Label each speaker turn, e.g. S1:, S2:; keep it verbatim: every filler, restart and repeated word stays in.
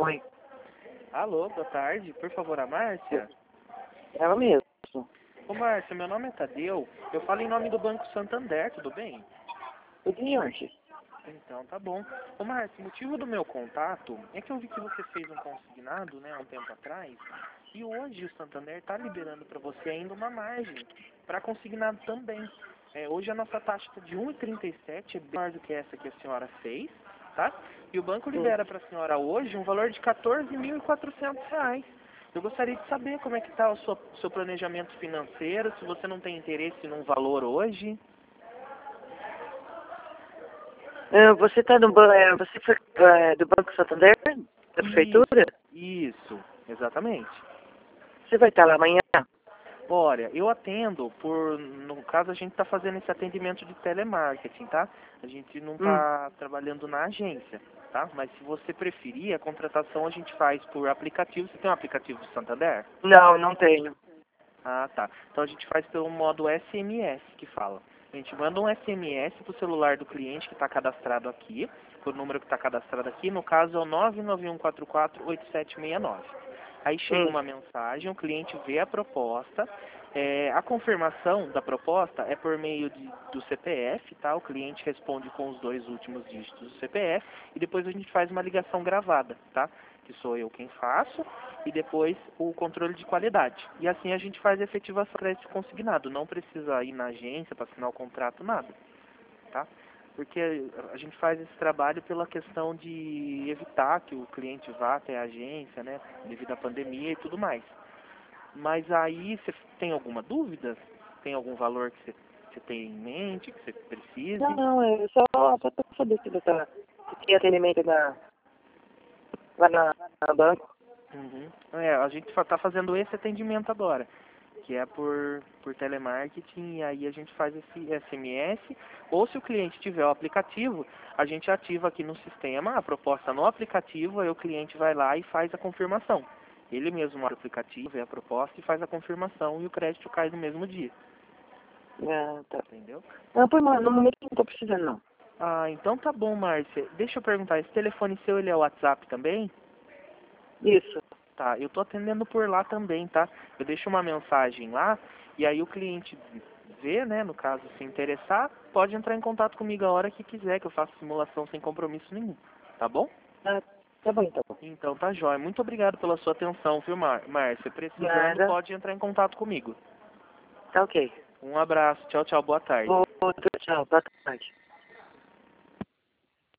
S1: Oi.
S2: Alô, boa tarde. Por favor, a Márcia?
S1: Ela mesmo.
S2: Ô, Márcia, meu nome é Tadeu. Eu falo em nome do Banco Santander, tudo bem?
S1: O que antes?
S2: Então, tá bom. Ô, Márcia, o motivo do meu contato é que eu vi que você fez um consignado, né, há um tempo atrás, e hoje o Santander está liberando para você ainda uma margem para consignado também. É, hoje a nossa taxa está de um vírgula trinta e sete, é bem maior do que essa que a senhora fez, tá? E o banco libera para a senhora hoje um valor de quatorze mil e quatrocentos reais. Eu gostaria de saber como é que está o seu, seu planejamento financeiro, se você não tem interesse num valor hoje.
S1: Ah, você está no ban- é, você foi é, do Banco Santander? Da prefeitura?
S2: Isso, isso, exatamente.
S1: Você vai estar lá amanhã?
S2: Olha, eu atendo por, no caso a gente está fazendo esse atendimento de telemarketing, tá? A gente não
S1: Hum.
S2: está trabalhando na agência, tá? Mas se você preferir, a contratação a gente faz por aplicativo. Você tem um aplicativo do Santander?
S1: Não, não tenho.
S2: Ah, tá. Então a gente faz pelo modo S M S que fala. A gente manda um S M S pro celular do cliente que está cadastrado aqui, pro número que está cadastrado aqui, no caso é o nove nove um quatro quatro oito sete seis nove. Aí chega
S1: Hum.
S2: uma mensagem, o cliente vê a proposta, é, a confirmação da proposta é por meio de, do C P F, tá? O cliente responde com os dois últimos dígitos do C P F e depois a gente faz uma ligação gravada, tá? Que sou eu quem faço, e depois o controle de qualidade. E assim a gente faz a efetivação para esse consignado. Não precisa ir na agência para assinar o contrato, nada, tá? Porque a gente faz esse trabalho pela questão de evitar que o cliente vá até a agência, né, devido à pandemia e tudo mais. Mas aí, você tem alguma dúvida? Tem algum valor que você, você tem em mente, que você precise?
S1: Não, não, é só, só para saber se você tá, se tem atendimento na, lá na, na banco.
S2: Uhum. É, a gente está fazendo esse atendimento agora, que é por, por telemarketing, e aí a gente faz esse S M S, ou se o cliente tiver o aplicativo, a gente ativa aqui no sistema a proposta no aplicativo, aí o cliente vai lá e faz a confirmação. Ele mesmo abre o aplicativo, vê a proposta e faz a confirmação e o crédito cai no mesmo dia,
S1: Ah, tá.
S2: entendeu?
S1: Não, por no momento não estou precisando, não.
S2: Ah, então tá bom, Márcia. Deixa eu perguntar, esse telefone seu, ele é o WhatsApp também?
S1: Isso.
S2: Tá, eu tô atendendo por lá também, tá? Eu deixo uma mensagem lá e aí o cliente vê, né, no caso, se interessar, pode entrar em contato comigo a hora que quiser, que eu faço simulação sem compromisso nenhum, tá bom?
S1: Ah, tá bom, então.
S2: Então tá jóia. Muito obrigado pela sua atenção, viu, Mar Márcia? Precisando,
S1: Nada.
S2: pode entrar em contato comigo.
S1: Tá ok.
S2: Um abraço, tchau, tchau, boa tarde.
S1: Outro, tchau. Boa tarde.